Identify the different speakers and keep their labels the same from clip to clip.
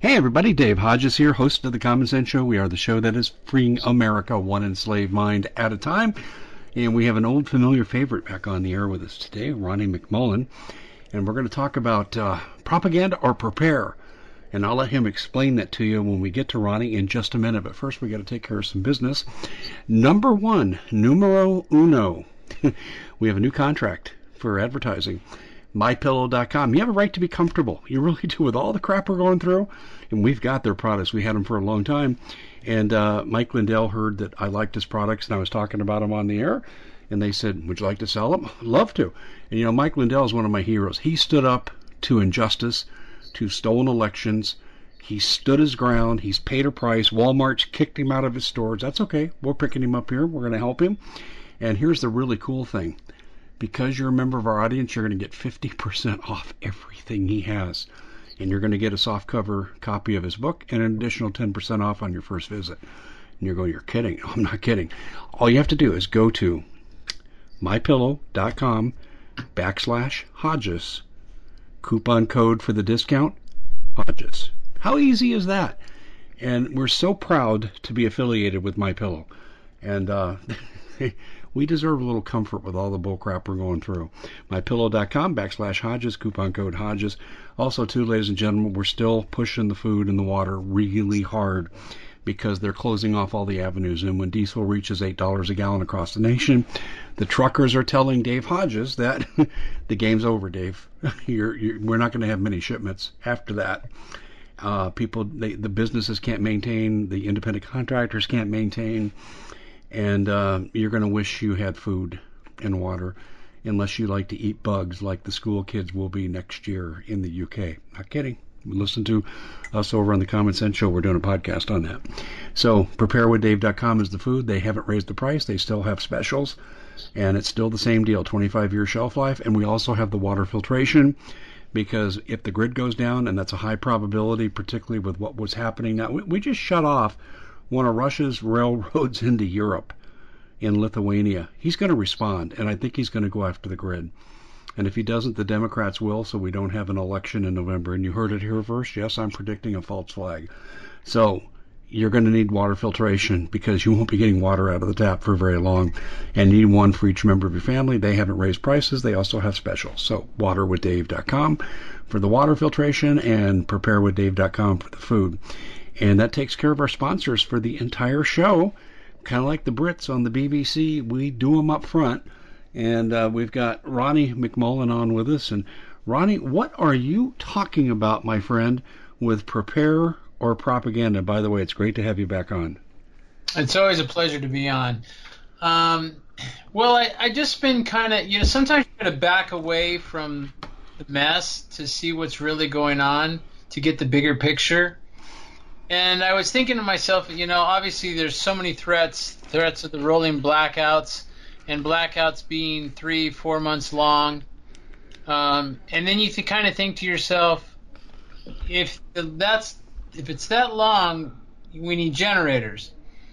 Speaker 1: Hey everybody, Dave Hodges here, host of The Common Sense Show. We are the show that is freeing America one enslaved mind at a time. And we have an old familiar favorite back on the air with us today, Ronnie McMullen. And we're going to talk about propaganda or prepare. And I'll let him explain that to you when we get to Ronnie in just a minute. But first we got to take care of some business. Number one, numero uno. We have a new contract for advertising. MyPillow.com. You have a right to be comfortable. You really do, with all the crap we're going through. And we've got their products. We had them for a long time. And Mike Lindell heard that I liked his products, and I was talking about them on the air. And they said, would you like to sell them? Love to. And, you know, Mike Lindell is one of my heroes. He stood up to injustice, to stolen elections. He stood his ground. He's paid a price. Walmart's kicked him out of his stores. That's okay. We're picking him up here. We're going to help him. And here's the really cool thing. Because you're a member of our audience, you're going to get 50% off everything he has. And you're going to get a softcover copy of his book and an additional 10% off on your first visit. And you're going, you're kidding. No, I'm not kidding. All you have to do is go to mypillow.com/Hodges. Coupon code for the discount, Hodges. How easy is that? And we're so proud to be affiliated with MyPillow. And we deserve a little comfort with all the bull crap we're going through. MyPillow.com/Hodges, coupon code Hodges. Also, too, ladies and gentlemen, we're still pushing the food and the water really hard because they're closing off all the avenues. And when diesel reaches $8 a gallon across the nation, the truckers are telling Dave Hodges that the game's over, Dave. We're not going to have many shipments after that. The businesses can't maintain, the independent contractors can't maintain. And you're going to wish you had food and water unless you like to eat bugs like the school kids will be next year in the UK. Not kidding. Listen to us over on the Common Sense Show. We're doing a podcast on that. So preparewithdave.com is the food. They haven't raised the price. They still have specials. And it's still the same deal, 25-year shelf life. And we also have the water filtration because if the grid goes down, and that's a high probability, particularly with what was happening now, we just shut off one of Russia's railroads into Europe in Lithuania. He's going to respond, and I think he's going to go after the grid. And if he doesn't, the Democrats will, so we don't have an election in November. And you heard it here first. Yes, I'm predicting a false flag. So you're going to need water filtration because you won't be getting water out of the tap for very long. And you need one for each member of your family. They haven't raised prices. They also have specials. So waterwithdave.com for the water filtration and preparewithdave.com for the food. And that takes care of our sponsors for the entire show. Kind of like the Brits on the BBC, we do them up front. And we've got Ronnie McMullen on with us. And Ronnie, what are you talking about, my friend, with prepare or propaganda? By the way, it's great to have you back on.
Speaker 2: It's always a pleasure to be on. Well, I just been kind of, sometimes you got to back away from the mess to see what's really going on, to get the bigger picture. And I was thinking to myself, obviously there's so many threats of the rolling blackouts, and blackouts being 3-4 months long. And then you kind of think to yourself, if it's that long, we need generators.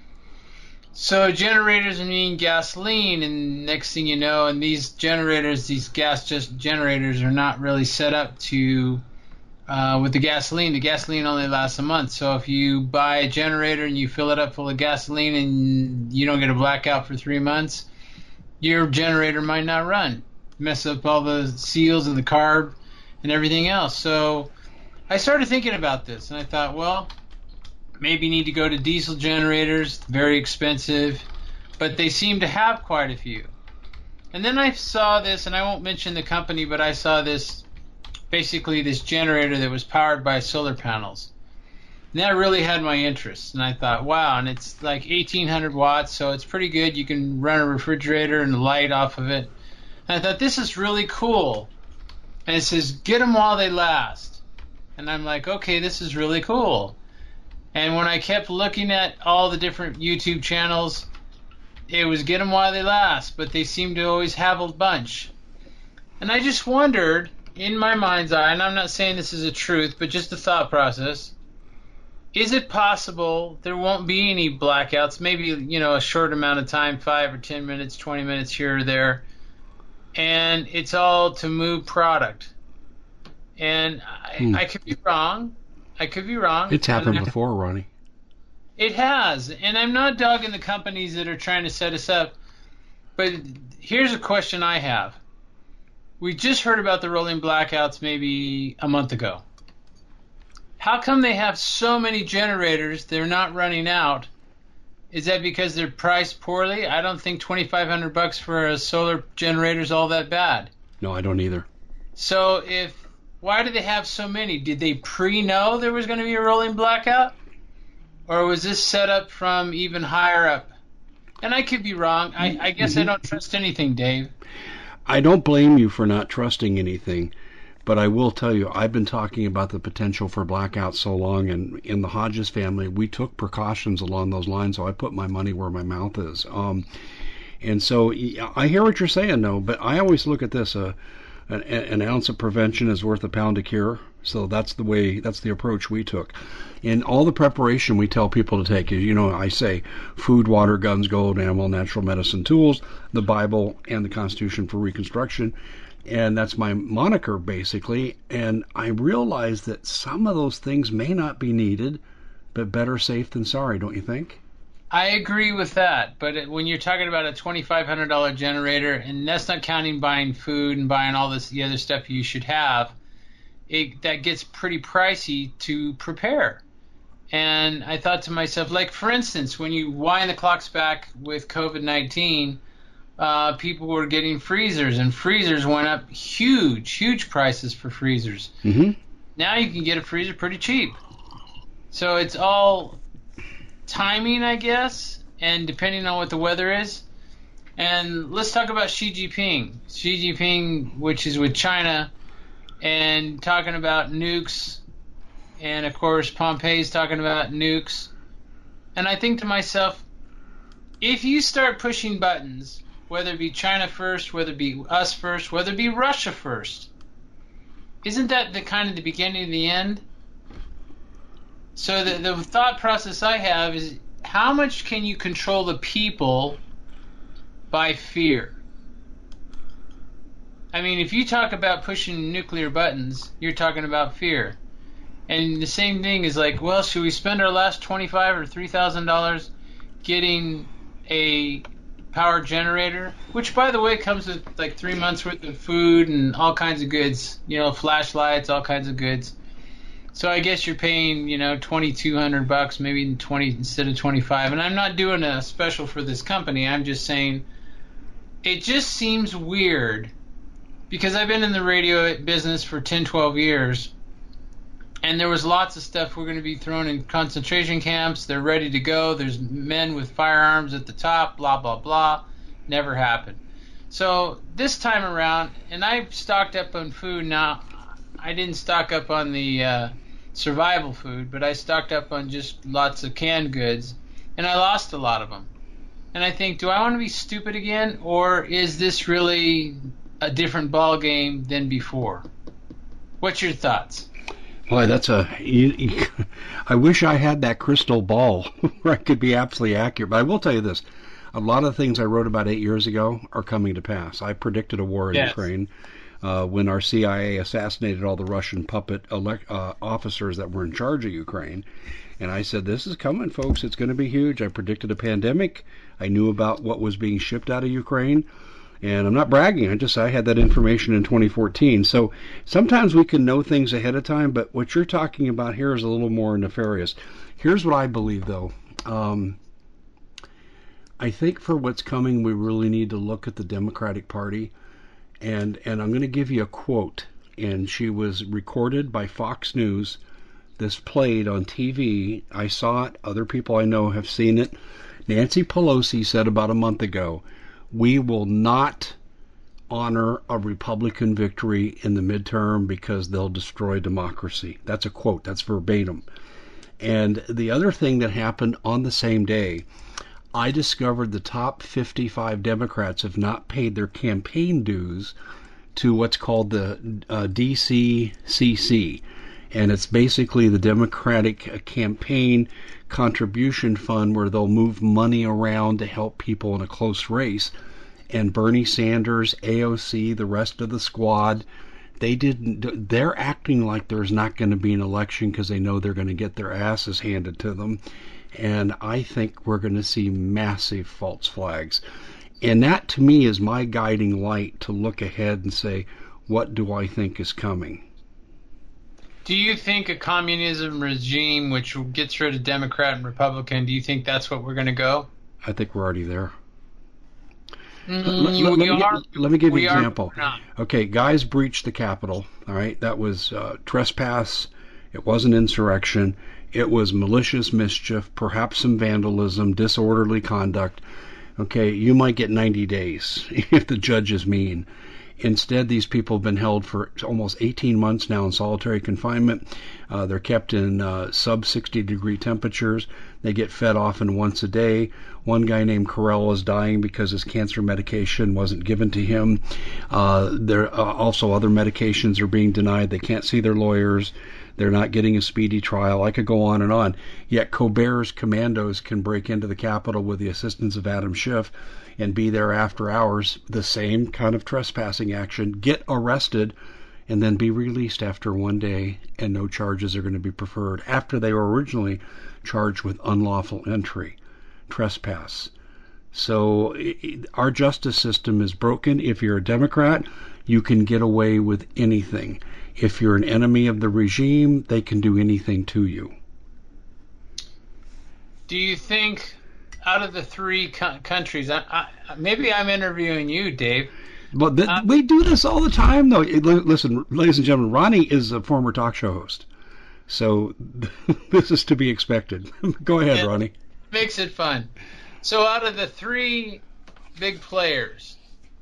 Speaker 2: So generators mean gasoline, and next thing you know, and these gas generators are not really set up to with the gasoline only lasts a month. So if you buy a generator and you fill it up full of gasoline and you don't get a blackout for 3 months, your generator might not run. Mess up all the seals and the carb and everything else. So I started thinking about this, and I thought, well, maybe you need to go to diesel generators, very expensive, but they seem to have quite a few. And then I saw this, and I won't mention the company, but I saw this, basically this generator that was powered by solar panels. And that really had my interest, and I thought, wow, and it's like 1,800 watts, so it's pretty good. You can run a refrigerator and a light off of it. And I thought, this is really cool. And it says, get them while they last. And I'm like, okay, this is really cool. And when I kept looking at all the different YouTube channels, it was get them while they last, but they seem to always have a bunch. And I just wondered, in my mind's eye, and I'm not saying this is a truth, but just a thought process, is it possible there won't be any blackouts, maybe, a short amount of time, 5 or 10 minutes, 20 minutes here or there, and it's all to move product? And I could be wrong. I could be wrong.
Speaker 1: It's happened before, Ronnie.
Speaker 2: It has, and I'm not dogging the companies that are trying to set us up, but here's a question I have. We just heard about the rolling blackouts maybe a month ago. How come they have so many generators, they're not running out? Is that because they're priced poorly? I don't think $2,500 for a solar generator is all that bad.
Speaker 1: No, I don't either.
Speaker 2: So why do they have so many? Did they pre-know there was going to be a rolling blackout? Or was this set up from even higher up? And I could be wrong. I guess I don't trust anything, Dave.
Speaker 1: I don't blame you for not trusting anything, but I will tell you, I've been talking about the potential for blackouts so long, and in the Hodges family, we took precautions along those lines, so I put my money where my mouth is. And so I hear what you're saying, though, but I always look at this, an ounce of prevention is worth a pound of cure. So that's the approach we took. In all the preparation we tell people to take is, I say food, water, guns, gold, ammo, natural medicine, tools, the Bible, and the Constitution for Reconstruction. And that's my moniker, basically. And I realize that some of those things may not be needed, but better safe than sorry, don't you think?
Speaker 2: I agree with that, but when you're talking about a $2,500 generator, and that's not counting buying food and buying all the other stuff you should have, that gets pretty pricey to prepare. And I thought to myself, like, for instance, when you wind the clocks back with COVID-19, people were getting freezers, and freezers went up huge prices for freezers.
Speaker 1: Mm-hmm.
Speaker 2: Now you can get a freezer pretty cheap. So it's all timing, I guess, and depending on what the weather is. And let's talk about Xi Jinping. Xi Jinping, which is with China, and talking about nukes, and of course Pompeo's talking about nukes. And I think to myself, if you start pushing buttons, whether it be China first, whether it be us first, whether it be Russia first, isn't that the kind of the beginning of the end? So the thought process I have is, how much can you control the people by fear? I mean, if you talk about pushing nuclear buttons, you're talking about fear. And the same thing is like, well, should we spend our last $2,500 or $3,000 getting a power generator, which, by the way, comes with like 3 months worth of food and all kinds of goods, flashlights, all kinds of goods. So I guess you're paying, $2,200, maybe 20 instead of 25. And I'm not doing a special for this company. I'm just saying it just seems weird, because I've been in the radio business for 10, 12 years, and there was lots of stuff we're going to be thrown in concentration camps. They're ready to go. There's men with firearms at the top, blah, blah, blah. Never happened. So this time around, and I've stocked up on food now. I didn't stock up on the survival food, but I stocked up on just lots of canned goods, and I lost a lot of them. And I think, do I want to be stupid again, or is this really a different ball game than before? What's your thoughts?
Speaker 1: Boy, I wish I had that crystal ball where I could be absolutely accurate. But I will tell you this. A lot of the things I wrote about 8 years ago are coming to pass. I predicted a war in Ukraine when our CIA assassinated all the Russian puppet officers that were in charge of Ukraine. And I said, this is coming, folks. It's going to be huge. I predicted a pandemic. I knew about what was being shipped out of Ukraine. And I'm not bragging. I had that information in 2014. So sometimes we can know things ahead of time, but what you're talking about here is a little more nefarious. Here's what I believe, though. I think for what's coming, we really need to look at the Democratic Party. And I'm going to give you a quote. And she was recorded by Fox News. This played on TV. I saw it. Other people I know have seen it. Nancy Pelosi said about a month ago, we will not honor a Republican victory in the midterm because they'll destroy democracy. That's a quote. That's verbatim. And the other thing that happened on the same day, I discovered the top 55 Democrats have not paid their campaign dues to what's called the DCCC. And it's basically the Democratic Campaign Contribution Fund, where they'll move money around to help people in a close race. And Bernie Sanders, AOC, the rest of the squad They didn't. They're acting like there's not going to be an election because they know they're going to get their asses handed to them. And I think we're going to see massive false flags. And that, to me, is my guiding light to look ahead and say, what do I think is coming?
Speaker 2: Do you think a communism regime which gets rid of Democrat and Republican, do you think that's what we're going to go?
Speaker 1: I think we're already there.
Speaker 2: Let
Speaker 1: me give you an example. Okay, guys breached the Capitol. All right, that was trespass. It wasn't insurrection. It was malicious mischief, perhaps some vandalism, disorderly conduct. Okay, you might get 90 days if the judge is mean. Instead, these people have been held for almost 18 months now in solitary confinement. They're kept in sub-60-degree temperatures. They get fed often once a day. One guy named Carell is dying because his cancer medication wasn't given to him. There also other medications are being denied. They can't see their lawyers. They're not getting a speedy trial. I could go on and on. Yet Colbert's commandos can break into the Capitol with the assistance of Adam Schiff and be there after hours, the same kind of trespassing action, get arrested, and then be released after one day, and no charges are going to be preferred after they were originally charged with unlawful entry, trespass. So our justice system is broken. If you're a Democrat, you can get away with anything. If you're an enemy of the regime, they can do anything to you.
Speaker 2: Do you think out of the three countries, maybe I'm interviewing you, Dave.
Speaker 1: But we do this all the time, though. Listen, ladies and gentlemen, Ronnie is a former talk show host. So this is to be expected. Go ahead, Ronnie.
Speaker 2: Makes it fun. So out of the three big players,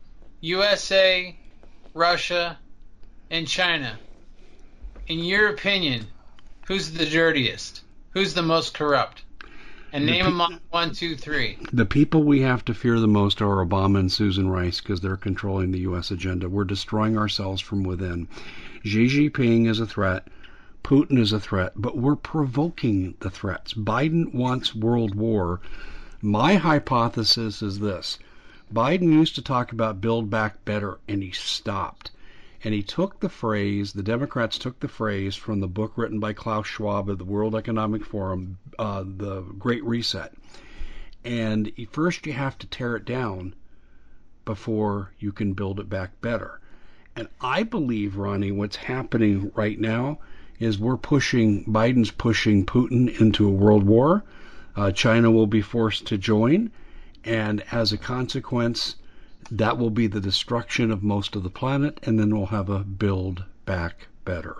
Speaker 2: USA, Russia, and China, in your opinion, who's the dirtiest? Who's the most corrupt? And name them on 1, 2, 3.
Speaker 1: The people we have to fear the most are Obama and Susan Rice because they're controlling the U.S. agenda. We're destroying ourselves from within. Xi Jinping is a threat. Putin is a threat. But we're provoking the threats. Biden wants world war. My hypothesis is this. Biden used to talk about Build Back Better, and he stopped. And he took the phrase, the Democrats took the phrase from the book written by Klaus Schwab of the World Economic Forum, The Great Reset. And first you have to tear it down before you can build it back better. And I believe, Ronnie, what's happening right now is Biden's pushing Putin into a world war. China will be forced to join. And as a consequence, that will be the destruction of most of the planet, and then we'll have a build back better.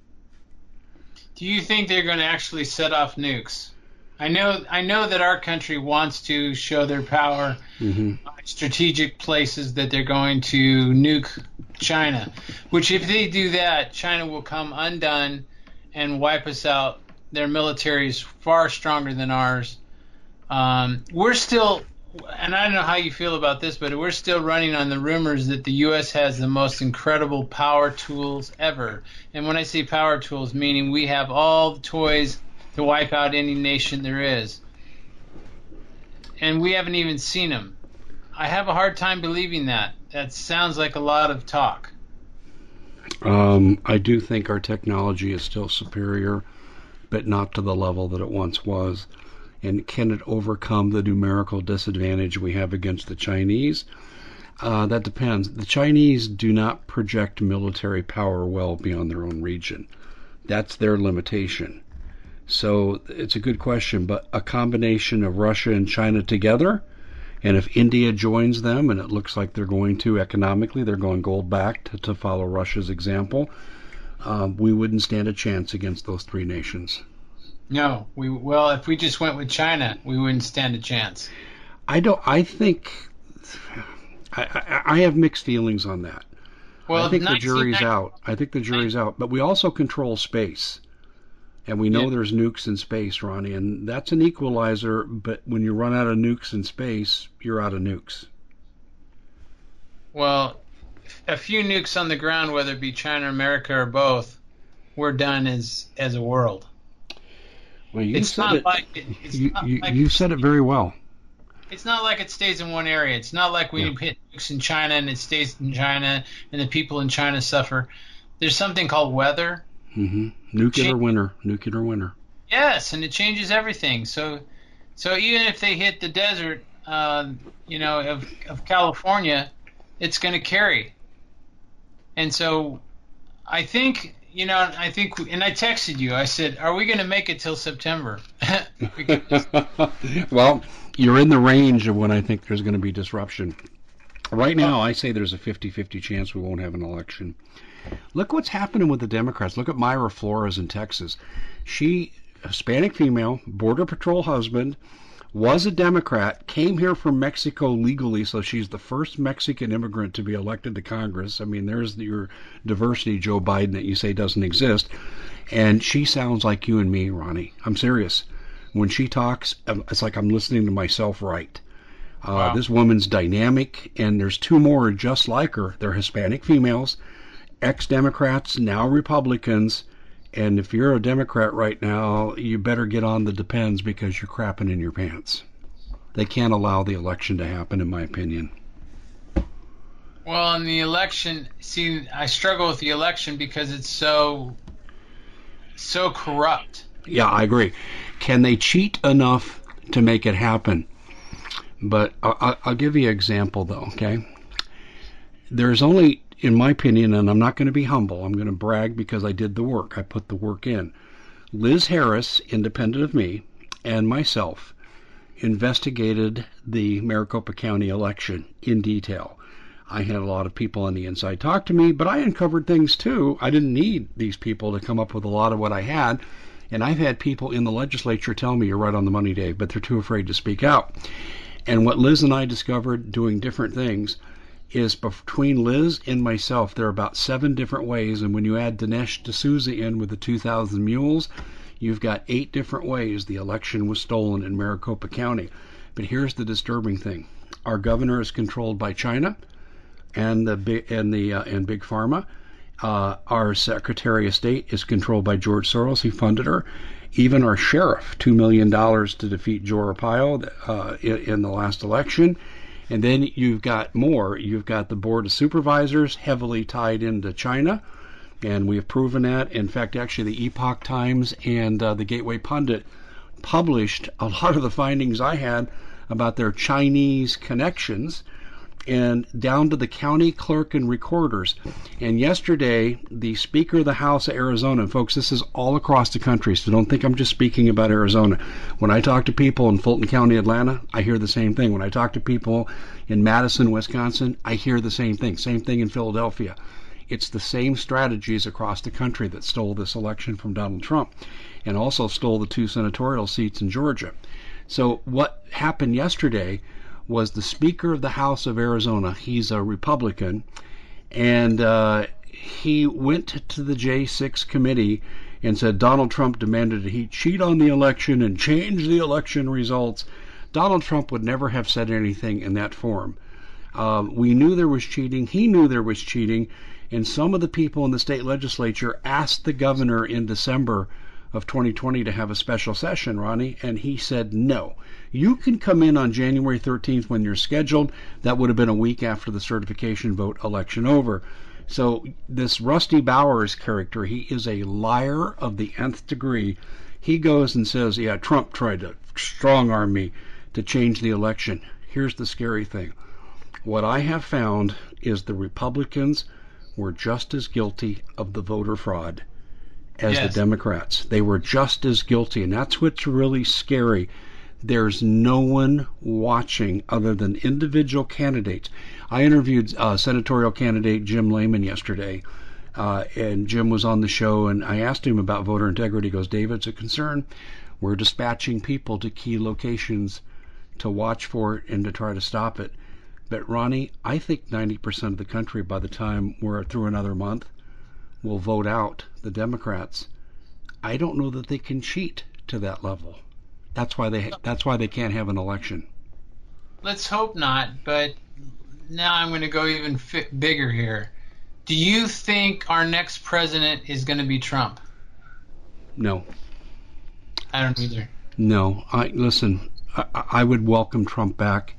Speaker 2: Do you think they're going to actually set off nukes? I know that our country wants to show their power on strategic places that they're going to nuke China, which if they do that, China will come undone and wipe us out. Their military is far stronger than ours. We're still... And I don't know how you feel about this, but we're still running on the rumors that the U.S. has the most incredible power tools ever. And when I say power tools, meaning we have all the toys to wipe out any nation there is. And we haven't even seen them. I have a hard time believing that. That sounds like a lot of talk.
Speaker 1: I do think our technology is still superior, but not to the level that it once was. And can it overcome the numerical disadvantage we have against the Chinese? That depends. The Chinese do not project military power well beyond their own region. That's their limitation. So it's a good question, but a combination of Russia and China together, and if India joins them, and it looks like they're going to economically, they're going gold back to follow Russia's example, we wouldn't stand a chance against those three nations.
Speaker 2: No, if we just went with China, we wouldn't stand a chance.
Speaker 1: I have mixed feelings on that. Well, I think the jury's out. But we also control space. And we know there's nukes in space, Ronnie, and that's an equalizer, but when you run out of nukes in space, you're out of nukes.
Speaker 2: Well, a few nukes on the ground, whether it be China, America, or both, we're done as a world.
Speaker 1: Well, you said it very well.
Speaker 2: It's not like it stays in one area. It's not like we hit nukes in China and it stays in China and the people in China suffer. there's something called weather.
Speaker 1: Mm-hmm. Nuclear winter.
Speaker 2: Yes, and it changes everything. So even if they hit the desert, of California, it's going to carry. And so I think, and I texted you. I said, "Are we going to make it till September?"
Speaker 1: Well, you're in the range of when I think there's going to be disruption. Right now, I say there's a 50-50 chance we won't have an election. Look what's happening with the Democrats. Look at Myra Flores in Texas. She, Hispanic female, Border Patrol husband, was a Democrat, came here from Mexico legally, so she's the first Mexican immigrant to be elected to Congress. I mean, there's your diversity, Joe Biden, that you say doesn't exist. And she sounds like you and me, Ronnie. I'm serious. When she talks, it's like I'm listening to myself write.
Speaker 2: Wow.
Speaker 1: This woman's dynamic, and there's two more just like her. They're Hispanic females, ex-Democrats, now Republicans. And if you're a Democrat right now, you better get on the depends because you're crapping in your pants. They can't allow the election to happen, in my opinion.
Speaker 2: Well, in the election, see, I struggle with the election because it's so corrupt.
Speaker 1: Yeah, I agree. Can they cheat enough to make it happen? But I'll give you an example, though, okay? There's only, in my opinion, and I'm not going to be humble, I'm going to brag because I did the work. I put the work in. Liz Harris, independent of me, and myself, investigated the Maricopa County election in detail. I had a lot of people on the inside talk to me, but I uncovered things too. I didn't need these people to come up with a lot of what I had. And I've had people in the legislature tell me, you're right on the money, Dave, but they're too afraid to speak out. And what Liz and I discovered doing different things is between Liz and myself, there are about 7 different ways. And when you add Dinesh D'Souza in with the 2,000 mules, you've got 8 different ways the election was stolen in Maricopa County. But here's the disturbing thing. Our governor is controlled by China and Big Pharma. Our Secretary of State is controlled by George Soros. He funded her. Even our sheriff, $2 million to defeat Joe Arpaio in the last election. And then you've got more. You've got the Board of Supervisors heavily tied into China, and we have proven that. In fact, actually, the Epoch Times and the Gateway Pundit published a lot of the findings I had about their Chinese connections, and down to the county clerk and recorders. And yesterday, the Speaker of the House of Arizona, and folks, this is all across the country, so don't think I'm just speaking about Arizona. When I talk to people in Fulton County, Atlanta, I hear the same thing. When I talk to people in Madison, Wisconsin, I hear the same thing. Same thing in Philadelphia. It's the same strategies across the country that stole this election from Donald Trump and also stole the 2 senatorial seats in Georgia. So what happened yesterday was the Speaker of the House of Arizona, he's a Republican, and he went to the J6 committee and said Donald Trump demanded that he cheat on the election and change the election results. Donald Trump would never have said anything in that form. We knew there was cheating. He knew there was cheating. And some of the people in the state legislature asked the governor in December of 2020 to have a special session, Ronnie, and he said no. You can come in on January 13th when you're scheduled. That would have been a week after the certification vote election over. So this Rusty Bowers character, he is a liar of the nth degree. He goes and says, yeah, Trump tried to strong-arm me to change the election. Here's the scary thing. What I have found is the Republicans were just as guilty of the voter fraud as the Democrats. They were just as guilty, and that's what's really scary. There's no one watching other than individual candidates. I interviewed senatorial candidate Jim Lehman yesterday, and Jim was on the show, and I asked him about voter integrity. He goes, David, it's a concern. We're dispatching people to key locations to watch for it and to try to stop it. But Ronnie, I think 90% of the country, by the time we're through another month, will vote out the Democrats. I don't know that they can cheat to that level. That's why they can't have an election.
Speaker 2: Let's hope not, but now I'm going to go even bigger here. Do you think our next president is going to be Trump?
Speaker 1: No.
Speaker 2: I don't either.
Speaker 1: No. Listen, I would welcome Trump back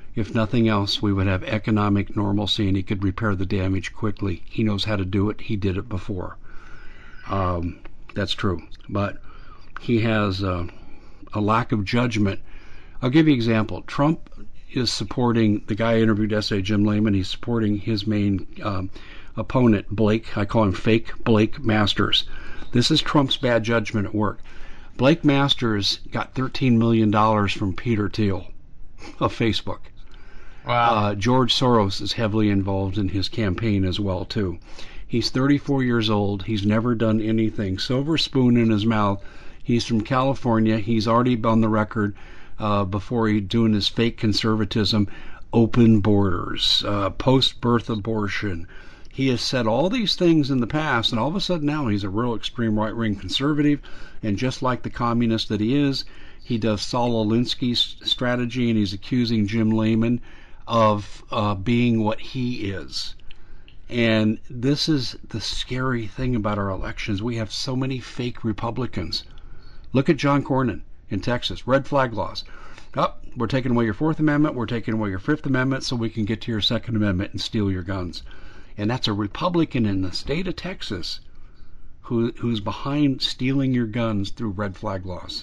Speaker 1: If nothing else, we would have economic normalcy and he could repair the damage quickly. He knows how to do it. He did it before. That's true. But he has a lack of judgment. I'll give you an example. Trump is supporting the guy I interviewed yesterday, Jim Lehman. He's supporting his main opponent, Blake. I call him fake Blake Masters. This is Trump's bad judgment at work. Blake Masters got $13 million from Peter Thiel of Facebook.
Speaker 2: Wow.
Speaker 1: George Soros is heavily involved in his campaign as well, too. He's 34 years old. He's never done anything. Silver spoon in his mouth. He's from California. He's already on the record before he doing his fake conservatism, open borders, post-birth abortion. He has said all these things in the past, and all of a sudden now he's a real extreme right-wing conservative, and just like the communist that he is, he does Saul Alinsky's strategy, and he's accusing Jim Lehman of being what he is. And this is the scary thing about our elections. We have so many fake Republicans. Look at John Cornyn in Texas. Red flag laws. We're taking away your Fourth Amendment. We're taking away your Fifth Amendment so we can get to your Second Amendment and steal your guns. And that's a Republican in the state of Texas who's behind stealing your guns through red flag laws.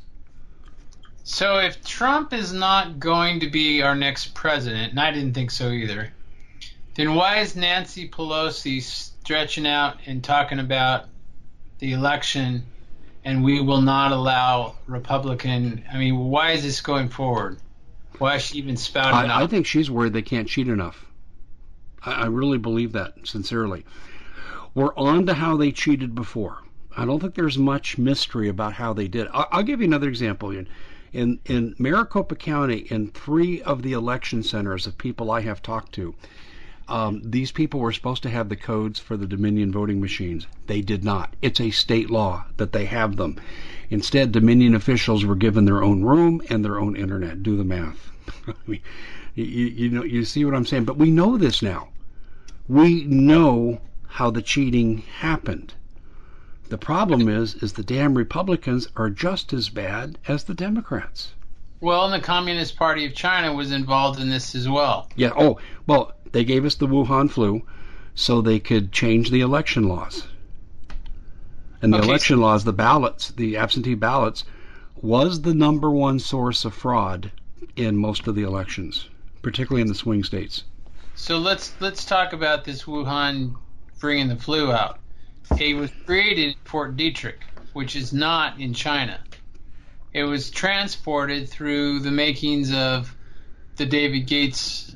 Speaker 2: So if Trump is not going to be our next president, and I didn't think so either, then why is Nancy Pelosi stretching out and talking about the election and we will not allow Republican? I mean, why is this going forward? Why is she even spouting out?
Speaker 1: I think she's worried they can't cheat enough. I really believe that, sincerely. We're on to how they cheated before. I don't think there's much mystery about how they did. I'll give you another example. In Maricopa County, in 3 of the election centers of people I have talked to, these people were supposed to have the codes for the Dominion voting machines. They did not. It's a state law that they have them. Instead, Dominion officials were given their own room and their own internet. Do the math. I mean, you see what I'm saying? But we know this now. We know how the cheating happened. The problem is the damn Republicans are just as bad as the Democrats.
Speaker 2: Well, and the Communist Party of China was involved in this as well.
Speaker 1: Yeah. Oh, well, they gave us the Wuhan flu so they could change the election laws. And the election laws, the ballots, the absentee ballots, was the number one source of fraud in most of the elections, particularly in the swing states.
Speaker 2: So let's talk about this Wuhan bringing the flu out. It was created in Fort Detrick, which is not in China. It was transported through the makings of the David Gates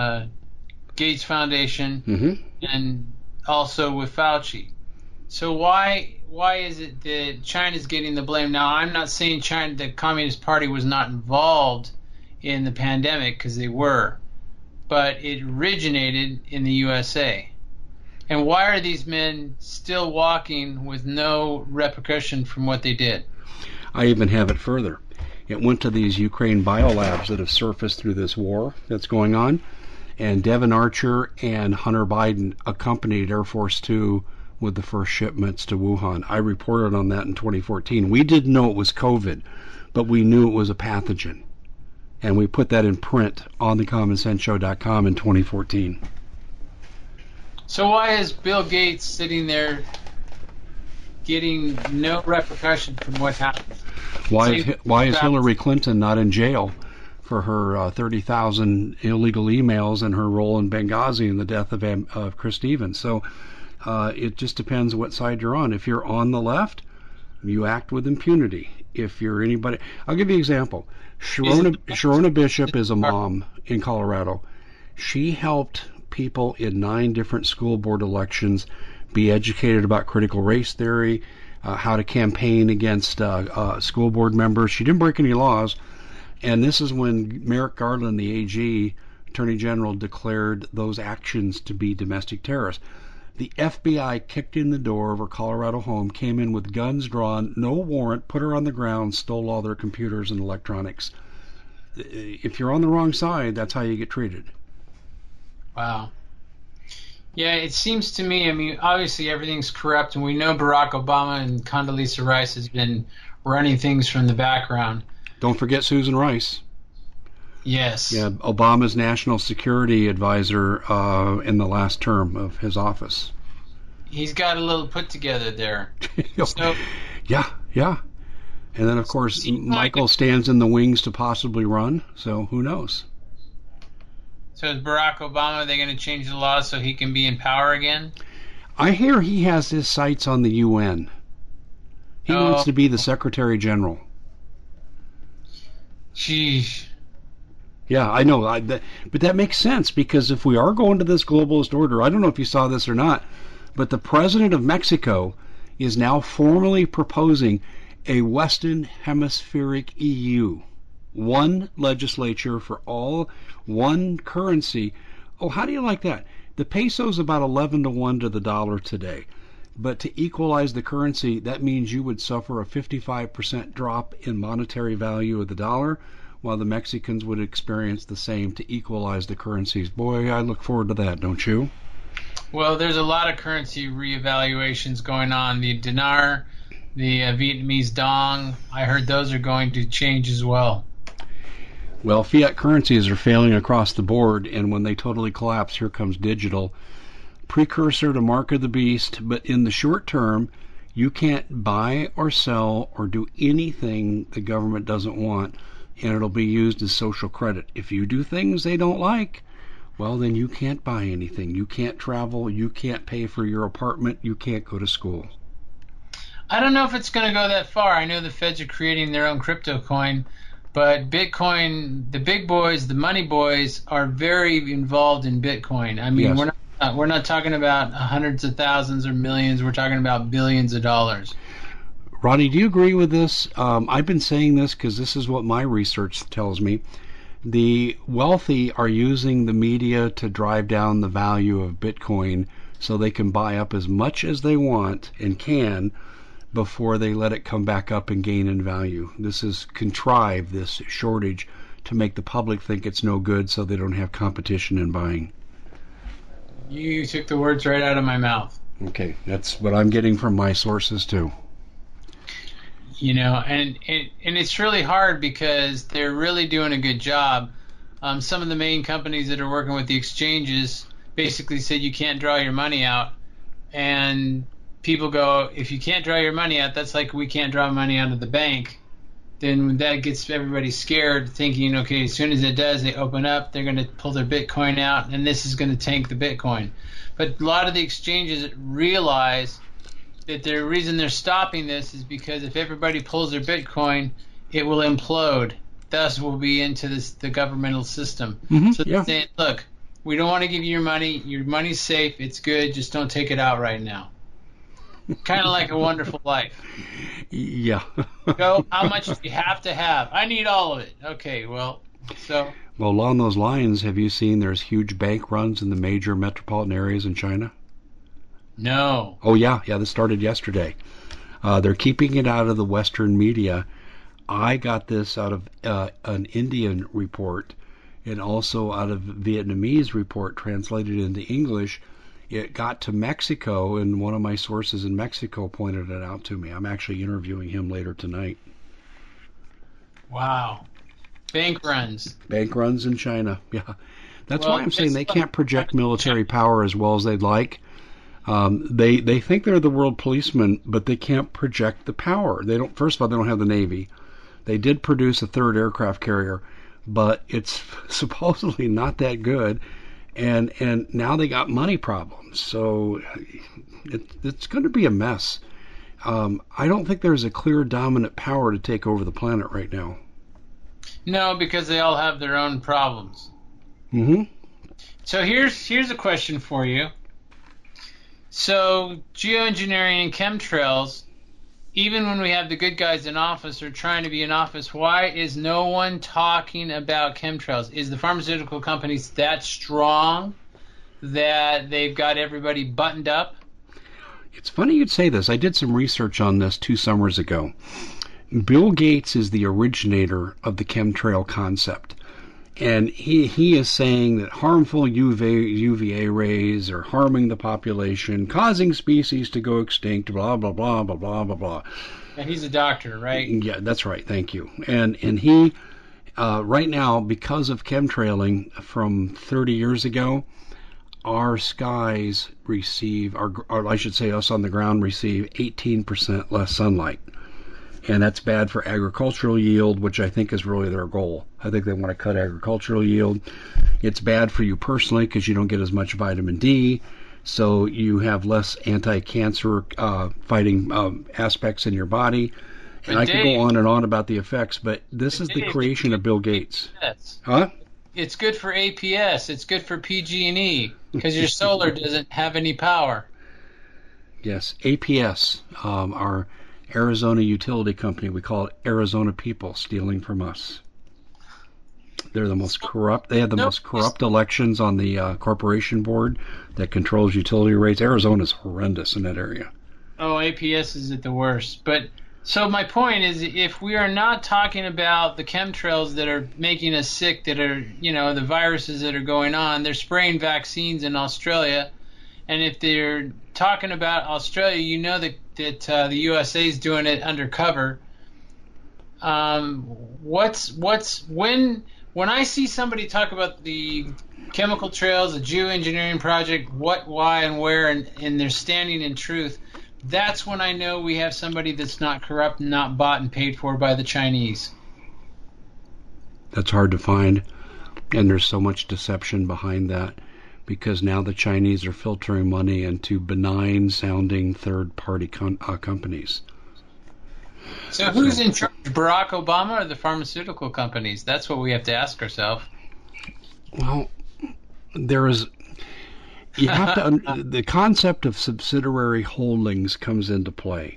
Speaker 2: Foundation, and also with Fauci. So why is it that China's getting the blame? Now, I'm not saying China, the Communist Party, was not involved in the pandemic, because they were, but it originated in the USA. And why are these men still walking with no repercussion from what they did?
Speaker 1: I even have it further. It went to these Ukraine biolabs that have surfaced through this war that's going on, and Devin Archer and Hunter Biden accompanied Air Force Two with the first shipments to Wuhan. I reported on that in 2014. We didn't know it was COVID, but we knew it was a pathogen. And we put that in print on thecommonsenseshow.com in 2014.
Speaker 2: So why is Bill Gates sitting there getting no repercussion from what happened?
Speaker 1: Why is Hillary Clinton not in jail for her 30,000 illegal emails and her role in Benghazi and the death of Chris Stevens? So it just depends what side you're on. If you're on the left, you act with impunity. If you're anybody, I'll give you an example. Sharona Bishop is a mom in Colorado. She helped people in 9 different school board elections be educated about critical race theory, how to campaign against school board members. She didn't break any laws. And this is when Merrick Garland, the AG, Attorney General, declared those actions to be domestic terrorists. The FBI kicked in the door of her Colorado home, came in with guns drawn, no warrant, put her on the ground, stole all their computers and electronics. If you're on the wrong side, that's how you get treated.
Speaker 2: Wow. Yeah, it seems to me, I mean, obviously everything's corrupt, and we know Barack Obama and Condoleezza Rice has been running things from the background.
Speaker 1: Don't forget Susan Rice.
Speaker 2: Yes.
Speaker 1: Yeah, Obama's national security advisor in the last term of his office.
Speaker 2: He's got a little put together there. So,
Speaker 1: yeah. And then, of course, Michael stands in the wings to possibly run, so who knows?
Speaker 2: So is Barack Obama, are they going to change the law so he can be in power again?
Speaker 1: I hear he has his sights on the UN. He wants to be the Secretary General.
Speaker 2: Sheesh.
Speaker 1: Yeah, I know. But that makes sense, because if we are going to this globalist order, I don't know if you saw this or not, but the president of Mexico is now formally proposing a Western Hemispheric EU. One legislature for all, one currency. Oh, how do you like that? The peso's about 11 to 1 to the dollar today. But to equalize the currency, that means you would suffer a 55% drop in monetary value of the dollar, while the Mexicans would experience the same to equalize the currencies. Boy, I look forward to that, don't you?
Speaker 2: Well, there's a lot of currency reevaluations going on. The dinar, the Vietnamese dong, I heard those are going to change as well.
Speaker 1: Well, fiat currencies are failing across the board, and when they totally collapse, here comes digital. Precursor to mark of the beast, but in the short term, you can't buy or sell or do anything the government doesn't want, and it'll be used as social credit. If you do things they don't like, well, then you can't buy anything. You can't travel. You can't pay for your apartment. You can't go to school.
Speaker 2: I don't know if it's going to go that far. I know the feds are creating their own crypto coin, but Bitcoin, the big boys, the money boys, are very involved in Bitcoin. I mean,
Speaker 1: Yes.
Speaker 2: we're not talking about hundreds of thousands or millions. We're talking about billions of dollars.
Speaker 1: Ronnie, do you agree with this? I've been saying this because this is what my research tells me. The wealthy are using the media to drive down the value of Bitcoin so they can buy up as much as they want and can before they let it come back up and gain in value. This is contrived, this shortage, to make the public think it's no good so they don't have competition in buying.
Speaker 2: You took the words right out of my mouth.
Speaker 1: Okay, that's what I'm getting from my sources too.
Speaker 2: You know, and it's really hard because they're really doing a good job. Some of the main companies that are working with the exchanges basically said you can't draw your money out, and people go, if you can't draw your money out, that's like we can't draw money out of the bank. Then that gets everybody scared, thinking, okay, as soon as it does, they open up, they're going to pull their Bitcoin out, and this is going to tank the Bitcoin. But a lot of the exchanges realize that the reason they're stopping this is because if everybody pulls their Bitcoin, it will implode. Thus, we'll be into the governmental system. So they're saying, look, we don't want to give you your money. Your money's safe. It's good. Just don't take it out right now. Kind of like A Wonderful Life.
Speaker 1: Yeah.
Speaker 2: Go, how much do you have to have? I need all of it. Okay, well, so.
Speaker 1: Well, along those lines, have you seen there's huge bank runs in the major metropolitan areas in China?
Speaker 2: No.
Speaker 1: Oh, yeah, this started yesterday. They're keeping it out of the Western media. I got this out of an Indian report and also out of Vietnamese report translated into English. It got to Mexico, and one of my sources in Mexico pointed it out to me. I'm actually interviewing him later tonight.
Speaker 2: Wow. Bank runs.
Speaker 1: Bank runs in China, yeah. That's why I'm saying they can't project military power as well as they'd like. They think they're the world policeman, but they can't project the power. They don't. First of all, they don't have the Navy. They did produce a third aircraft carrier, but it's supposedly not that good. And now they got money problems. So it's going to be a mess. I don't think there's a clear dominant power to take over the planet right now.
Speaker 2: No, because they all have their own problems.
Speaker 1: Mm-hmm.
Speaker 2: So here's a question for you. So geoengineering and chemtrails, even when we have the good guys in office or trying to be in office, why is no one talking about chemtrails? Is the pharmaceutical companies that strong that they've got everybody buttoned up?
Speaker 1: It's funny you'd say this. I did some research on this 2 summers ago. Bill Gates is the originator of the chemtrail concept. And he is saying that harmful UVA rays are harming the population, causing species to go extinct, blah, blah, blah, blah, blah, blah, blah.
Speaker 2: And he's a doctor, right?
Speaker 1: Yeah, that's right. Thank you. And he Right now, because of chemtrailing from 30 years ago, our skies receive, or I should say us on the ground receive 18% less sunlight. And that's bad for agricultural yield, which I think is really their goal. I think they want to cut agricultural yield. It's bad for you personally because you don't get as much vitamin D, so you have less anti-cancer fighting aspects in your body. And I could go on and on about the effects, but this is the creation of Bill Gates. Huh?
Speaker 2: It's good for APS. It's good for PG&E because your solar doesn't have any power.
Speaker 1: Yes, APS, our Arizona utility company. We call it Arizona people stealing from us. They're the most corrupt. They have the most corrupt elections on the corporation board that controls utility rates. Arizona's horrendous in that area.
Speaker 2: Oh, APS is at the worst. But so my point is, if we are not talking about the chemtrails that are making us sick, that are, the viruses that are going on, they're spraying vaccines in Australia. And if they're talking about Australia, you know that the USA is doing it undercover. When I see somebody talk about the chemical trails, the geoengineering project, what, why, and where, and they're standing in truth, that's when I know we have somebody that's not corrupt and not bought and paid for by the Chinese.
Speaker 1: That's hard to find, and there's so much deception behind that, because now the Chinese are filtering money into benign-sounding third-party companies.
Speaker 2: So who's in charge, Barack Obama or the pharmaceutical companies? That's what we have to ask ourselves.
Speaker 1: Well, you have to. The concept of subsidiary holdings comes into play,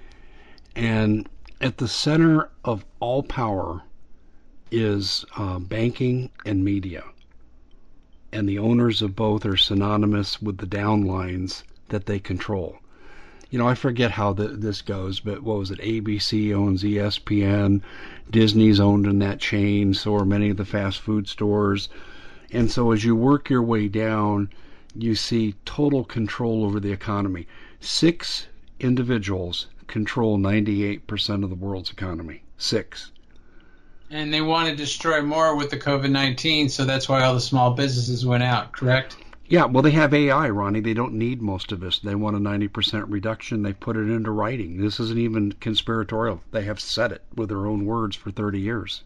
Speaker 1: and at the center of all power is banking and media. And the owners of both are synonymous with the downlines that they control. I forget how this goes, but what was it? ABC owns ESPN, Disney's owned in that chain, so are many of the fast food stores. And so as you work your way down, you see total control over the economy. 6 individuals control 98% of the world's economy. 6.
Speaker 2: And they want to destroy more with the COVID-19, so that's why all the small businesses went out, correct?
Speaker 1: Yeah, well, they have AI, Ronnie. They don't need most of this. They want a 90% reduction. They put it into writing. This isn't even conspiratorial. They have said it with their own words for 30 years.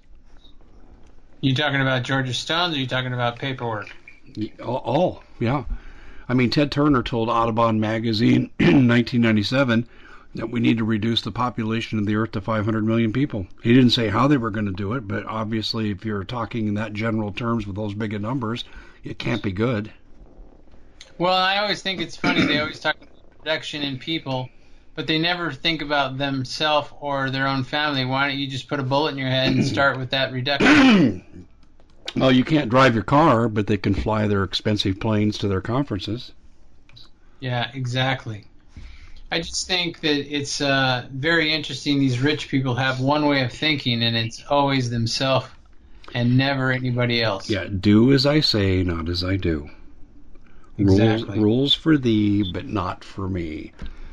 Speaker 2: You talking about Georgia Stones, or are you talking about paperwork?
Speaker 1: All, yeah. I mean, Ted Turner told Audubon magazine in 1997 that we need to reduce the population of the Earth to 500 million people. He didn't say how they were going to do it, but obviously if you're talking in that general terms with those big numbers, it can't be good.
Speaker 2: Well, I always think it's funny. They always talk about reduction in people, but they never think about themselves or their own family. Why don't you just put a bullet in your head and start with that reduction?
Speaker 1: Well, you can't drive your car, but they can fly their expensive planes to their conferences.
Speaker 2: Yeah, exactly. I just think that it's very interesting. These rich people have one way of thinking, and it's always themselves and never anybody else.
Speaker 1: Yeah, do as I say, not as I do.
Speaker 2: Exactly.
Speaker 1: Rules for thee, but not for me.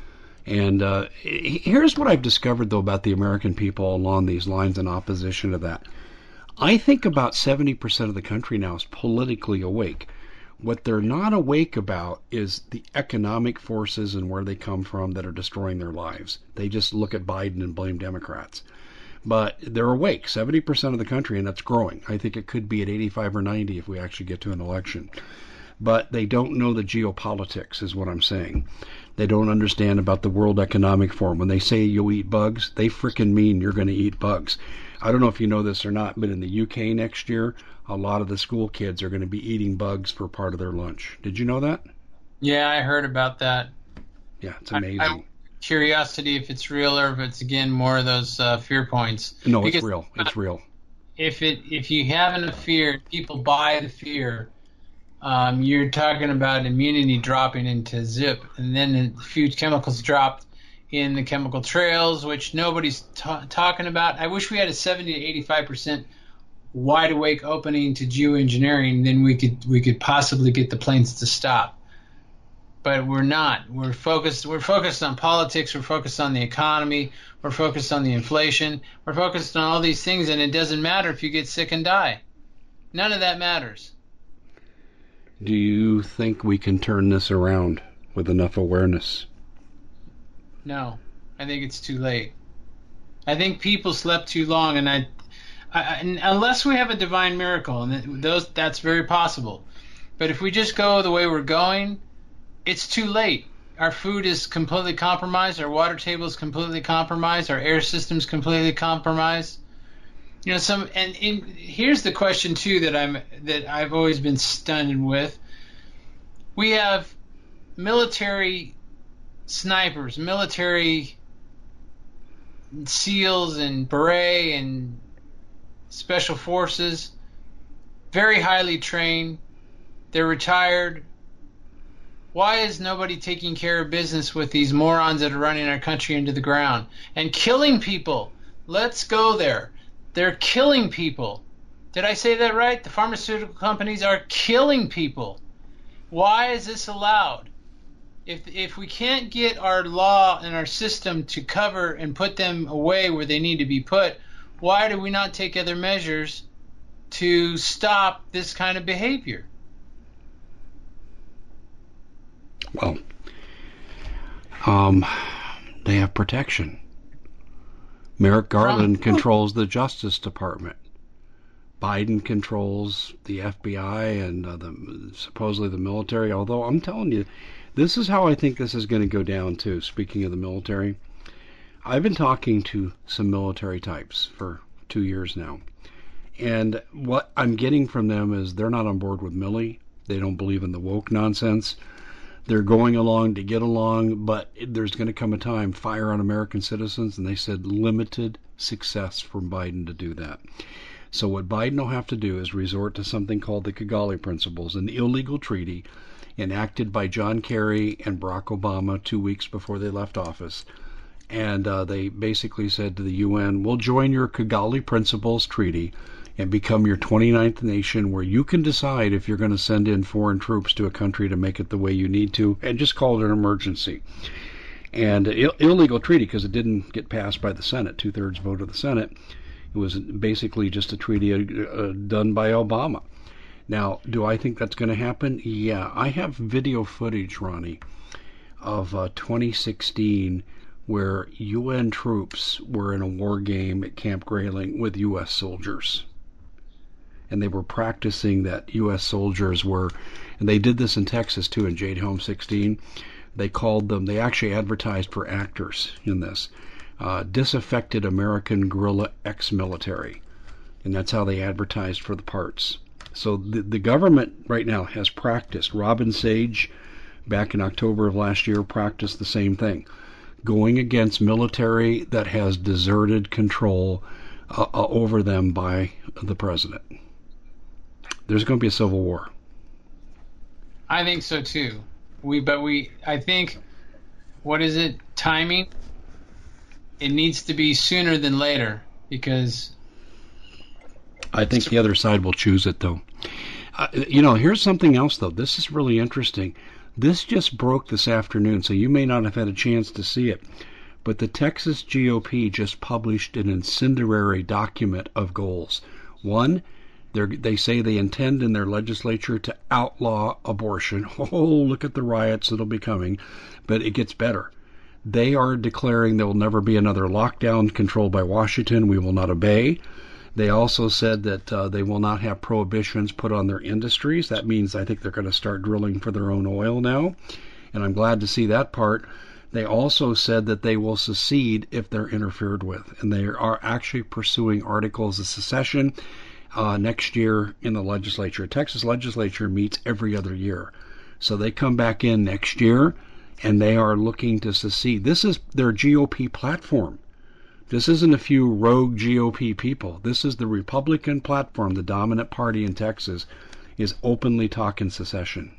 Speaker 1: And here's what I've discovered, though, about the American people along these lines in opposition to that. I think about 70% of the country now is politically awake. What they're not awake about is the economic forces and where they come from that are destroying their lives. They just look at Biden and blame Democrats. But they're awake, 70% of the country, and that's growing. I think it could be at 85 or 90 if we actually get to an election. But they don't know the geopolitics, is what I'm saying. They don't understand about the World Economic Forum. When they say you'll eat bugs, they frickin' mean you're going to eat bugs. I don't know if you know this or not, but in the UK next year, a lot of the school kids are going to be eating bugs for part of their lunch. Did you know that?
Speaker 2: Yeah, I heard about that.
Speaker 1: Yeah, it's amazing.
Speaker 2: Curiosity if it's real or if it's, again, more of those fear points.
Speaker 1: No, it's real. It's real.
Speaker 2: If you have enough fear, people buy the fear. You're talking about immunity dropping into zip, and then a few chemicals dropped in the chemical trails, which nobody's talking about. I wish we had a 70 to 85% wide awake opening to geoengineering, then we could possibly get the planes to stop. But we're not. We're focused on politics. We're focused on the economy. We're focused on the inflation. We're focused on all these things, and it doesn't matter if you get sick and die. None of that matters.
Speaker 1: Do you think we can turn this around with enough awareness?
Speaker 2: No, I think it's too late. I think people slept too long, and unless we have a divine miracle, and that's very possible. But if we just go the way we're going, it's too late. Our food is completely compromised. Our water table is completely compromised. Our air system is completely compromised. Here's the question too that I've always been stunned with. We have military snipers, military SEALs and beret and special forces, very highly trained. They're retired. Why is nobody taking care of business with these morons that are running our country into the ground and killing people? Let's go there. They're killing people. Did I say that right? The pharmaceutical companies are killing people. Why is this allowed? If we can't get our law and our system to cover and put them away where they need to be put, why do we not take other measures to stop this kind of behavior?
Speaker 1: Well, they have protection. Merrick Garland controls the Justice Department. Biden controls the FBI and supposedly the military. Although I'm telling you, this is how I think this is going to go down too. Speaking of the military, I've been talking to some military types for 2 years now. And what I'm getting from them is they're not on board with Milley. They don't believe in the woke nonsense. They're going along to get along, but there's going to come a time, fire on American citizens, and they said limited success from Biden to do that. So what Biden will have to do is resort to something called the Kigali Principles, an illegal treaty enacted by John Kerry and Barack Obama 2 weeks before they left office. And they basically said to the UN, we'll join your Kigali Principles treaty and become your 29th nation where you can decide if you're going to send in foreign troops to a country to make it the way you need to, and just call it an emergency. And illegal treaty because it didn't get passed by the Senate, 2/3 vote of the Senate. It was basically just a treaty done by Obama. Now, do I think that's going to happen? Yeah, I have video footage, Ronnie, of 2016 where UN troops were in a war game at Camp Grayling with U.S. soldiers. And they were practicing that U.S. soldiers were, and they did this in Texas too, in Jade Home 16. They called them, they actually advertised for actors in this, disaffected American guerrilla ex-military. And that's how they advertised for the parts. So the government right now has practiced. Robin Sage, back in October of last year, practiced the same thing, going against military that has deserted control over them by the president. There's going to be a civil war.
Speaker 2: I think so too. I think, what is it? Timing. It needs to be sooner than later because
Speaker 1: I think the other side will choose it though. Here's something else though. This is really interesting. This just broke this afternoon, so you may not have had a chance to see it. But the Texas GOP just published an incendiary document of goals. One, they say they intend in their legislature to outlaw abortion. Oh, look at the riots that'll be coming. But it gets better. They are declaring there will never be another lockdown controlled by Washington. We will not obey. They also said that they will not have prohibitions put on their industries. That means I think they're going to start drilling for their own oil now. And I'm glad to see that part. They also said that they will secede if they're interfered with. And they are actually pursuing articles of secession next year in the legislature. Texas legislature meets every other year. So they come back in next year, and they are looking to secede. This is their GOP platform. This isn't a few rogue GOP people. This is the Republican platform. The dominant party in Texas is openly talking secession.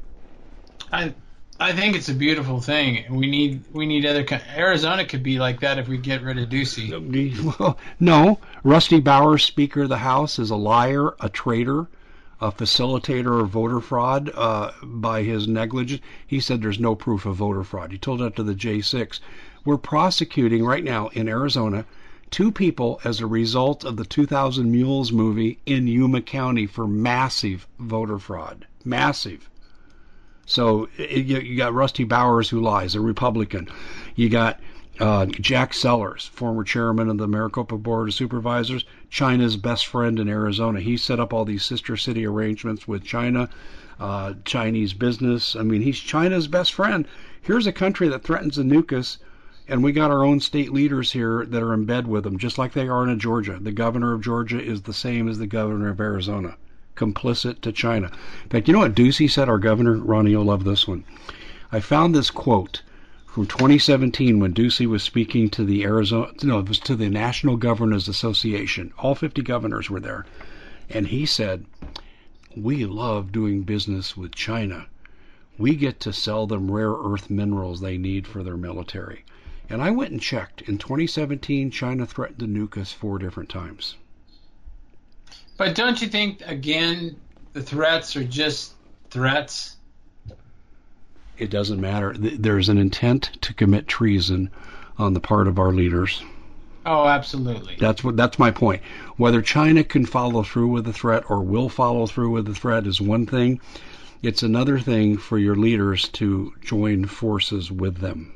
Speaker 2: I think it's a beautiful thing. We need other. Arizona could be like that if we get rid of Ducey.
Speaker 1: Well, no. Rusty Bowers, Speaker of the House, is a liar, a traitor, a facilitator of voter fraud by his negligence. He said there's no proof of voter fraud. He told that to the J6. We're prosecuting right now in Arizona 2 people as a result of the 2000 Mules movie in Yuma County for massive voter fraud. Massive. So you got Rusty Bowers, who lies, a Republican. You got Jack Sellers, former chairman of the Maricopa Board of Supervisors, China's best friend in Arizona. He set up all these sister city arrangements with China, Chinese business. I mean, he's China's best friend. Here's a country that threatens to nuke us, and we got our own state leaders here that are in bed with them, just like they are in Georgia. The governor of Georgia is the same as the governor of Arizona, complicit to China. In fact, you know what Ducey said, our governor? Ronnie, you'll love this one. I found this quote from 2017 when Ducey was speaking to the it was to the National Governors Association. All 50 governors were there. And he said, "We love doing business with China. We get to sell them rare earth minerals they need for their military." And I went and checked. In 2017, China threatened to nuke us 4 different times.
Speaker 2: But don't you think, again, the threats are just threats?
Speaker 1: It doesn't matter. There's an intent to commit treason on the part of our leaders.
Speaker 2: Oh, absolutely.
Speaker 1: That's my point. Whether China can follow through with the threat or will follow through with the threat is one thing. It's another thing for your leaders to join forces with them.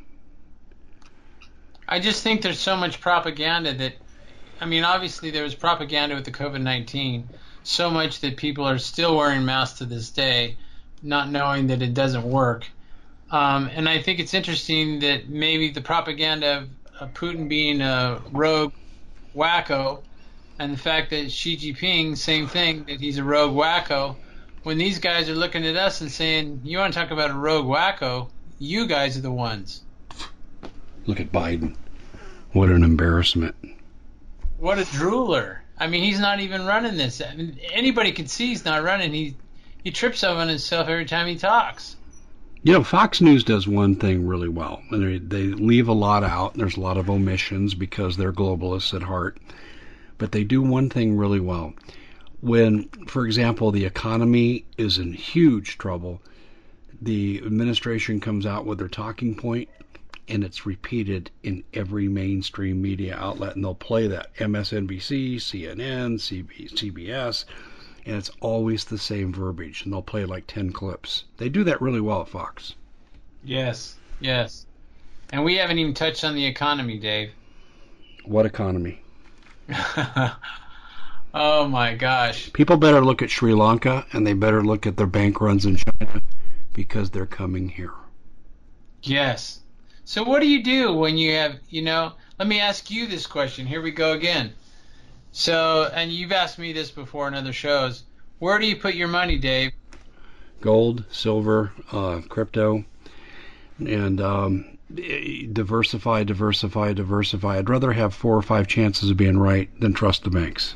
Speaker 2: I just think there's so much propaganda that, I mean, obviously there was propaganda with the COVID-19, so much that people are still wearing masks to this day, not knowing that it doesn't work. And I think it's interesting that maybe the propaganda of Putin being a rogue wacko, and the fact that Xi Jinping, same thing, that he's a rogue wacko, when these guys are looking at us and saying, you want to talk about a rogue wacko, you guys are the ones.
Speaker 1: Look at Biden. What an embarrassment.
Speaker 2: What a drooler. I mean, he's not even running this. I mean, anybody can see he's not running. He trips over on himself every time he talks.
Speaker 1: You know, Fox News does one thing really well. And they leave a lot out. There's a lot of omissions because they're globalists at heart. But they do one thing really well. When, for example, the economy is in huge trouble, the administration comes out with their talking point, and it's repeated in every mainstream media outlet, and they'll play that MSNBC, CNN, CBS, and it's always the same verbiage, and they'll play like 10 clips. They do that really well at Fox.
Speaker 2: Yes. And we haven't even touched on the economy, Dave.
Speaker 1: What economy?
Speaker 2: Oh my gosh.
Speaker 1: People better look at Sri Lanka, and they better look at their bank runs in China, because they're coming here.
Speaker 2: Yes. So what do you do when you have, let me ask you this question. Here we go again. So, and you've asked me this before in other shows. Where do you put your money, Dave?
Speaker 1: Gold, silver, crypto, and diversify. I'd rather have 4 or 5 chances of being right than trust the banks.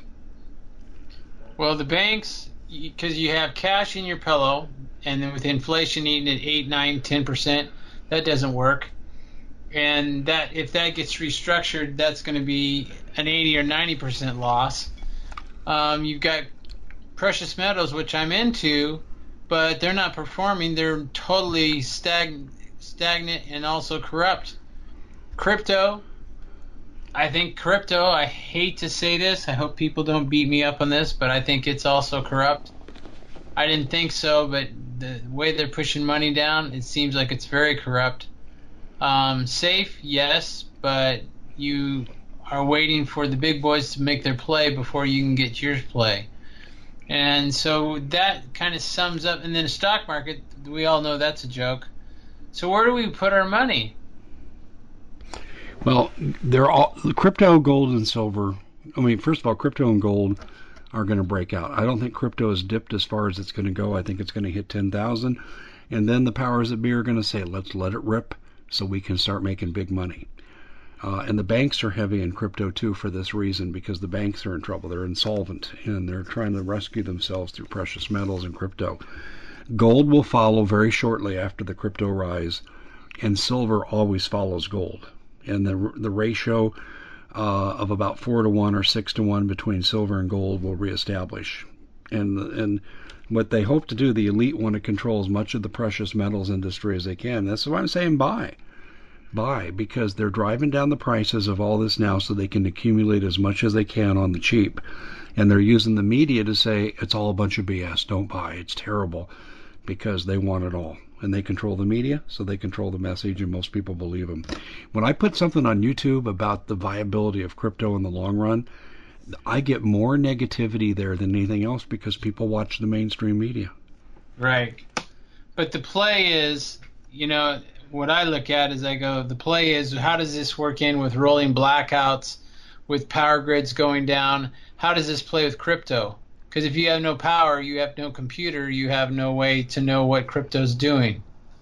Speaker 2: Well, the banks, because you have cash in your pillow, and then with inflation eating at 8, 9, 10%, that doesn't work. And that if that gets restructured, that's going to be an 80 or 90% loss. You've got precious metals, which I'm into, but they're not performing. They're totally stagnant and also corrupt. Crypto, I hate to say this, I hope people don't beat me up on this, but I think it's also corrupt. I didn't think so, but the way they're pushing money down, it seems like it's very corrupt. Safe, yes, but you are waiting for the big boys to make their play before you can get your play. And so that kind of sums up. And then the stock market, we all know that's a joke. So where do we put our money?
Speaker 1: Well, they're all crypto, gold, and silver. I mean, first of all, crypto and gold are going to break out. I don't think crypto has dipped as far as it's going to go. I think it's going to hit 10,000. And then the powers that be are going to say, let's let it rip so we can start making big money. And the banks are heavy in crypto, too, for this reason, because the banks are in trouble. They're insolvent, and they're trying to rescue themselves through precious metals and crypto. Gold will follow very shortly after the crypto rise, and silver always follows gold. And the ratio of about 4 to 1 or 6 to 1 between silver and gold will reestablish. And what they hope to do, the elite want to control as much of the precious metals industry as they can. That's why I'm saying buy, because they're driving down the prices of all this now so they can accumulate as much as they can on the cheap. And they're using the media to say it's all a bunch of BS. Don't buy. It's terrible, because they want it all. And they control the media, so they control the message, and most people believe them. When I put something on YouTube about the viability of crypto in the long run, I get more negativity there than anything else because people watch the mainstream media.
Speaker 2: Right. But the play is, what I look at is I go, the play is, how does this work in with rolling blackouts, with power grids going down? How does this play with crypto? Because if you have no power, you have no computer, you have no way to know what crypto's doing.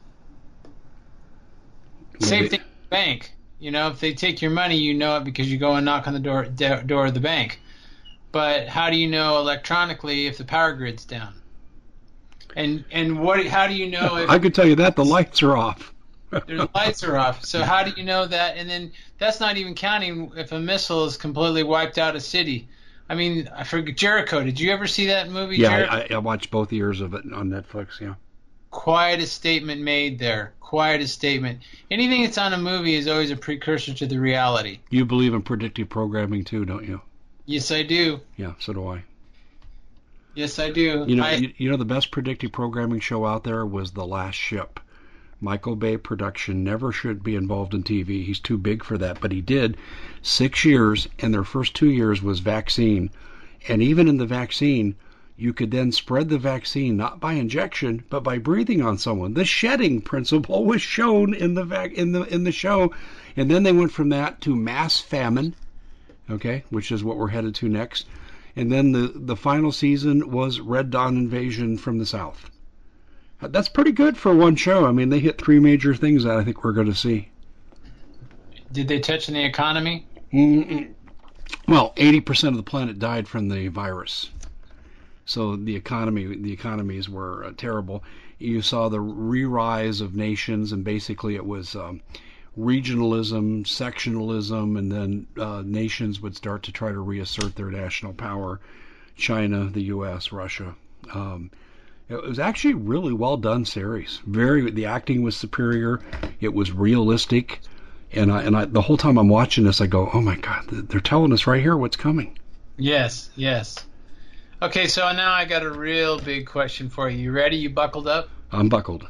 Speaker 2: Same thing with the bank. If they take your money, you know it because you go and knock on the door of the bank. But how do you know electronically if the power grid's down? And how do you know if
Speaker 1: I could tell you that the lights are off.
Speaker 2: The lights are off. So how do you know that? And then that's not even counting if a missile has completely wiped out a city. I mean, I forget Jericho. Did you ever see that movie?
Speaker 1: Yeah, I watched both years of it on Netflix. Yeah.
Speaker 2: Quietest statement made there. Quietest statement. Anything that's on a movie is always a precursor to the reality.
Speaker 1: You believe in predictive programming too, don't you?
Speaker 2: Yes, I do.
Speaker 1: Yeah, so do I.
Speaker 2: Yes, I do.
Speaker 1: You know the best predictive programming show out there was The Last Ship. Michael Bay production, never should be involved in TV. He's too big for that, but he did 6 years, and their first 2 years was vaccine. And even in the vaccine, you could then spread the vaccine not by injection, but by breathing on someone. The shedding principle was shown in the show, and then they went from that to mass famine, okay, which is what we're headed to next. And then the final season was Red Dawn invasion from the south. That's pretty good for one show. I mean, they hit 3 major things that I think we're going to see.
Speaker 2: Did they touch on the economy?
Speaker 1: Well, 80% of the planet died from the virus. So the economies were terrible. You saw the re-rise of nations, and basically it was regionalism, sectionalism, and then nations would start to try to reassert their national power. China, the U.S., Russia. It was actually a really well done series. The acting was superior. It was realistic, and I the whole time I'm watching this, I go, oh my God, they're telling us right here what's coming.
Speaker 2: Yes. Okay, so now I got a real big question for you. You ready? You buckled up?
Speaker 1: I'm buckled.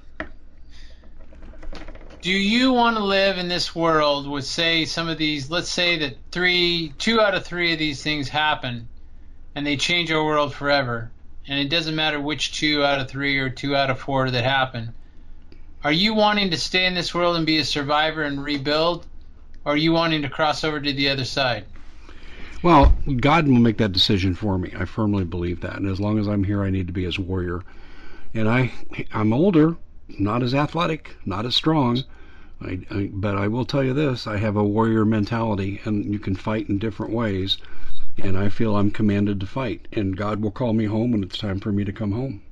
Speaker 2: Do you want to live in this world with, say, some of these, let's say that 2 out of 3 of these things happen, and they change our world forever, and it doesn't matter which 2 out of 3 or 2 out of 4 that happen. Are you wanting to stay in this world and be a survivor and rebuild, or are you wanting to cross over to the other side?
Speaker 1: Well, God will make that decision for me. I firmly believe that. And as long as I'm here, I need to be His warrior. And I'm older, not as athletic, not as strong, but I will tell you this, I have a warrior mentality, and you can fight in different ways. And I feel I'm commanded to fight, and God will call me home when it's time for me to come home.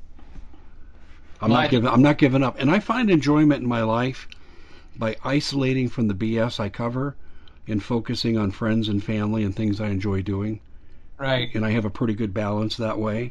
Speaker 1: I'm not giving up, and I find enjoyment in my life by isolating from the BS I cover and focusing on friends and family and things I enjoy doing.
Speaker 2: Right.
Speaker 1: And I have a pretty good balance that way.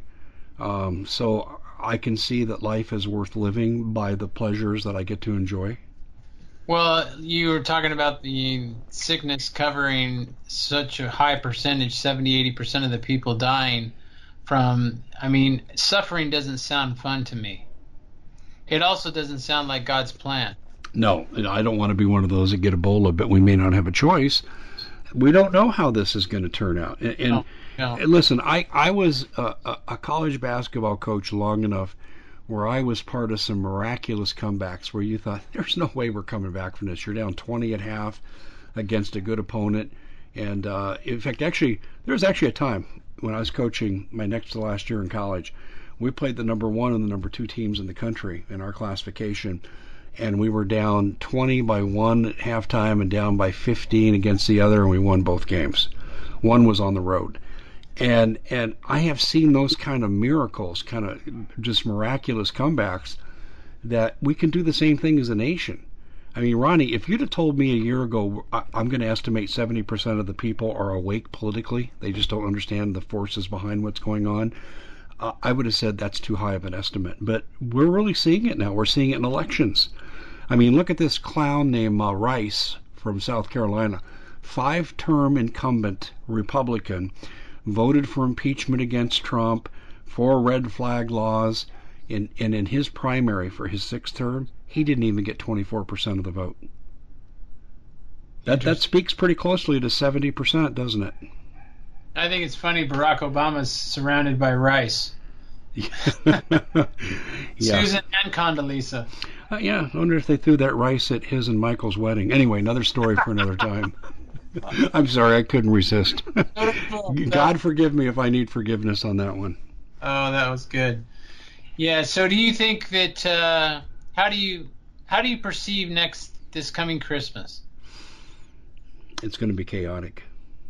Speaker 1: So I can see that life is worth living by the pleasures that I get to enjoy.
Speaker 2: Well, you were talking about the sickness covering such a high percentage, 70, 80% of the people dying from, suffering doesn't sound fun to me. It also doesn't sound like God's plan.
Speaker 1: No, I don't want to be one of those that get Ebola, but we may not have a choice. We don't know how this is going to turn out. And listen, I was a college basketball coach long enough where I was part of some miraculous comebacks where you thought, there's no way we're coming back from this. You're down 20 at half against a good opponent. And in fact, there was actually a time when I was coaching my next to last year in college, we played the number 1 and the number 2 teams in the country in our classification. And we were down 20 by 1 at halftime and down by 15 against the other, and we won both games. One was on the road. And I have seen those kind of miracles, kind of just miraculous comebacks, that we can do the same thing as a nation. I mean, Ronnie, if you'd have told me a year ago, I'm going to estimate 70% of the people are awake politically, they just don't understand the forces behind what's going on, I would have said that's too high of an estimate. But we're really seeing it now. We're seeing it in elections. I mean, look at this clown named Rice from South Carolina, 5-term incumbent Republican, voted for impeachment against Trump, for red flag laws, and in his primary for his 6th term, he didn't even get 24% of the vote. That speaks pretty closely to 70%, doesn't it?
Speaker 2: I think it's funny Barack Obama's surrounded by rice.
Speaker 1: Yeah.
Speaker 2: Susan and Condoleezza.
Speaker 1: Yeah, I wonder if they threw that rice at his and Michael's wedding. Anyway, another story for another time. I'm sorry, I couldn't resist. God forgive me if I need forgiveness on that one.
Speaker 2: Oh, that was good. Yeah, so do you think that how do you perceive this coming Christmas?
Speaker 1: It's going to be chaotic.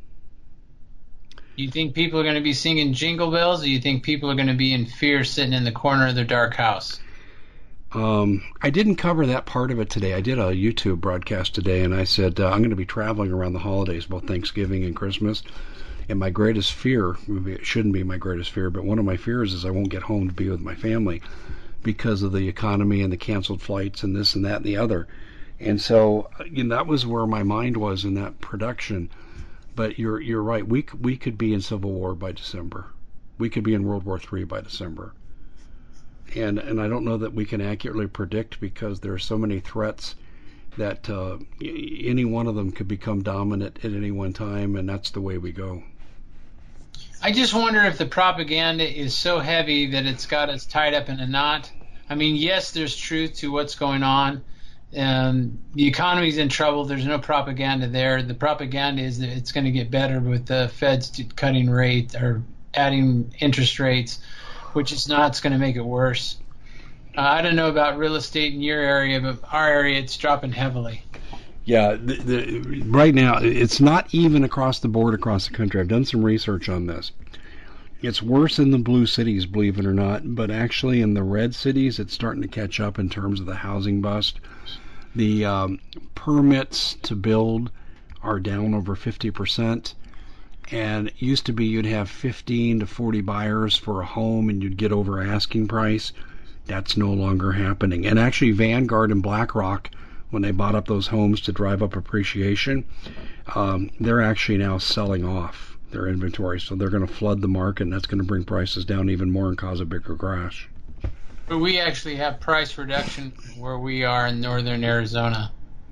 Speaker 2: You think people are going to be singing jingle bells, or you think people are going to be in fear sitting in the corner of their dark house?
Speaker 1: I didn't cover that part of it today. I did a YouTube broadcast today, and I said I'm going to be traveling around the holidays, both Thanksgiving and Christmas. And my greatest fear, maybe it shouldn't be my greatest fear, but one of my fears is I won't get home to be with my family because of the economy and the canceled flights and this and that and the other. And so, that was where my mind was in that production. But you're right. We could be in Civil War by December. We could be in World War III by December. And I don't know that we can accurately predict because there are so many threats that any one of them could become dominant at any one time, and that's the way we go.
Speaker 2: I just wonder if the propaganda is so heavy that it's got us tied up in a knot. I mean, yes, there's truth to what's going on. The economy's in trouble. There's no propaganda there. The propaganda is that it's going to get better with the Fed's cutting rate or adding interest rates, which is not. It's going to make it worse. I don't know about real estate in your area, but our area, it's dropping heavily.
Speaker 1: Yeah, right now, it's not even across the board across the country. I've done some research on this. It's worse in the blue cities, believe it or not, but actually in the red cities, it's starting to catch up in terms of the housing bust. The permits to build are down over 50%, and it used to be you'd have 15 to 40 buyers for a home and you'd get over asking price. That's no longer happening. And actually Vanguard and BlackRock, when they bought up those homes to drive up appreciation, they're actually now selling off their inventory. So they're going to flood the market, and that's going to bring prices down even more and cause a bigger crash.
Speaker 2: But we actually have price reduction where we are in northern Arizona.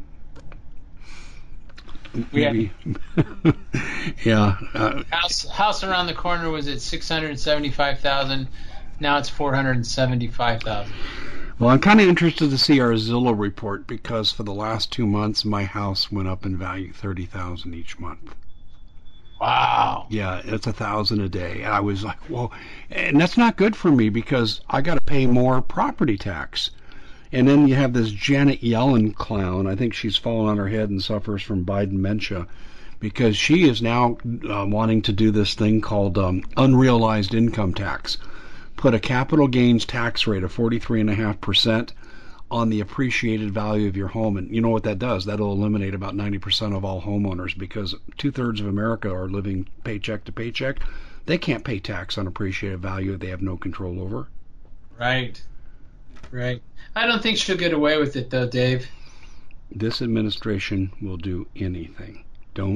Speaker 1: Maybe. Yeah.
Speaker 2: House around the corner was at $675,000. Now it's $475,000.
Speaker 1: Well, I'm kind of interested to see our Zillow report because for the last 2 months, my house went up in value $30,000 each month.
Speaker 2: Wow.
Speaker 1: Yeah, it's $1,000 a day. And I was like, whoa. And that's not good for me because I got to pay more property tax. And then you have this Janet Yellen clown. I think she's fallen on her head and suffers from Biden dementia because she is now wanting to do this thing called unrealized income tax. Put a capital gains tax rate of 43.5% on the appreciated value of your home. And you know what that does? That'll eliminate about 90% of all homeowners because 2/3 of America are living paycheck to paycheck. They can't pay tax on appreciated value they have no control over.
Speaker 2: Right. I don't think she'll get away with it, though, Dave.
Speaker 1: This administration will do anything.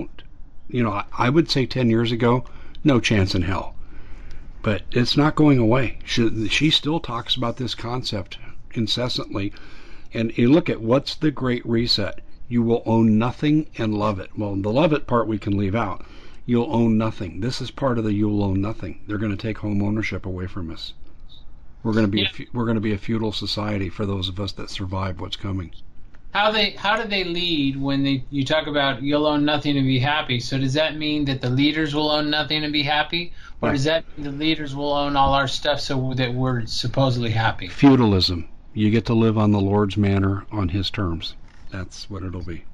Speaker 1: I would say 10 years ago, no chance in hell. But it's not going away. She still talks about this concept incessantly. And you look at what's the Great Reset. You will own nothing and love it. Well, the love it part we can leave out. You'll own nothing. This is part of the you'll own nothing. They're going to take home ownership away from us. We're going to be a feudal society for those of us that survive what's coming.
Speaker 2: How do they lead when you talk about you'll own nothing and be happy? So does that mean that the leaders will own nothing and be happy? Or does that mean the leaders will own all our stuff so that we're supposedly happy?
Speaker 1: Feudalism. You get to live on the Lord's manor on his terms. That's what it'll be.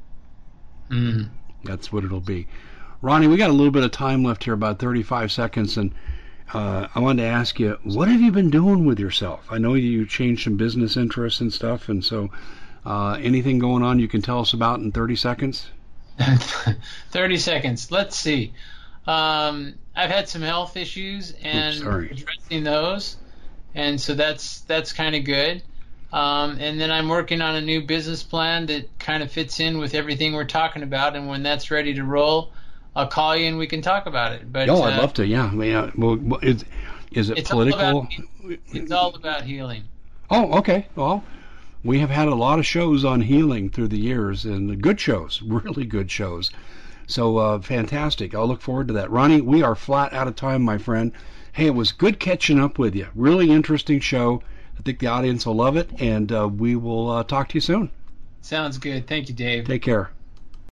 Speaker 1: That's what it'll be. Ronnie, we got a little bit of time left here, about 35 seconds, and I wanted to ask you, what have you been doing with yourself? I know you changed some business interests and stuff, and so anything going on you can tell us about in 30 seconds?
Speaker 2: 30 seconds. Let's see. I've had some health issues and addressing those, and so that's kind of good. And then I'm working on a new business plan that kind of fits in with everything we're talking about. And when that's ready to roll, I'll call you and we can talk about it. But
Speaker 1: I'd love to. Yeah. I mean, well, is it political?
Speaker 2: It's all about healing.
Speaker 1: Oh, okay. Well, we have had a lot of shows on healing through the years, and good shows, really good shows. So fantastic. I'll look forward to that. Ronnie, we are flat out of time, my friend. Hey, it was good catching up with you. Really interesting show. I think the audience will love it, and we will talk to you soon.
Speaker 2: Sounds good. Thank you, Dave.
Speaker 1: Take care.